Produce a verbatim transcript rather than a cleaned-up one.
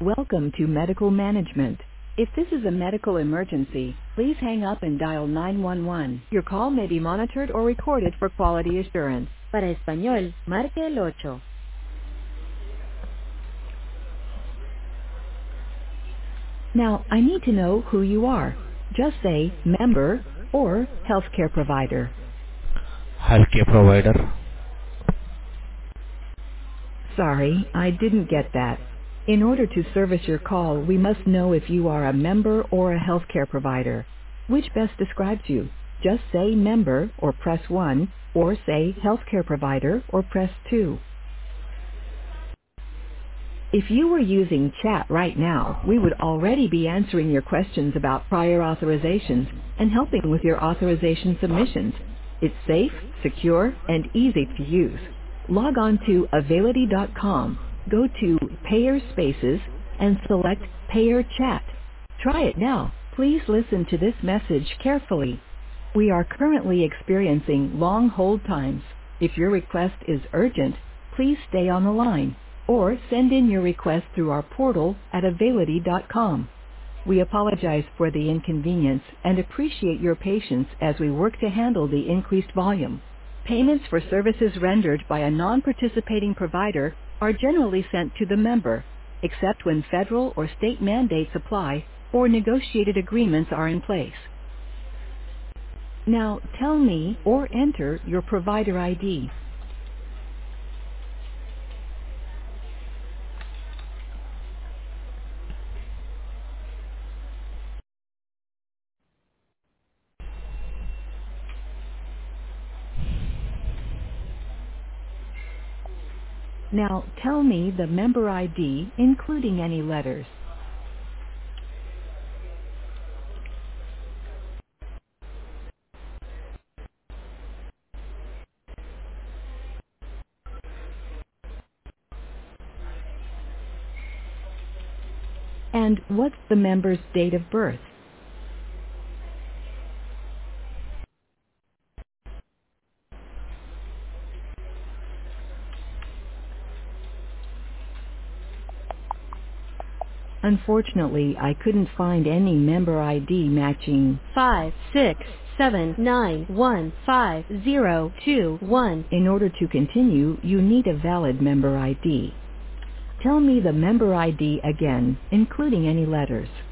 Welcome to medical management. If this is a medical emergency, please hang up and dial nine one one. Your call may be monitored or recorded for quality assurance. Para español, marque el ocho. Now, I need to know who you are. Just say member or healthcare provider. Healthcare provider. Sorry, I didn't get that. In order to service your call, we must know if you are a member or a healthcare provider. Which best describes you? Just say member or press one, or say healthcare provider or press two. If you were using chat right now, we would already be answering your questions about prior authorizations and helping with your authorization submissions. It's safe, secure, and easy to use. Log on to Availity dot com, go to Payer Spaces, and select Payer Chat. Try it now. Please listen to this message carefully. We are currently experiencing long hold times. If your request is urgent, please stay on the line or send in your request through our portal at Availity dot com. We apologize for the inconvenience and appreciate your patience as we work to handle the increased volume. Payments for services rendered by a non-participating provider are generally sent to the member, except when federal or state mandates apply or negotiated agreements are in place. Now tell me or enter your provider I D. Now tell me the member I D, including any letters. And what's the member's date of birth? Unfortunately, I couldn't find any member I D matching five six seven nine one five zero two one. In order to continue, you need a valid member I D. Tell me the member I D again, including any letters.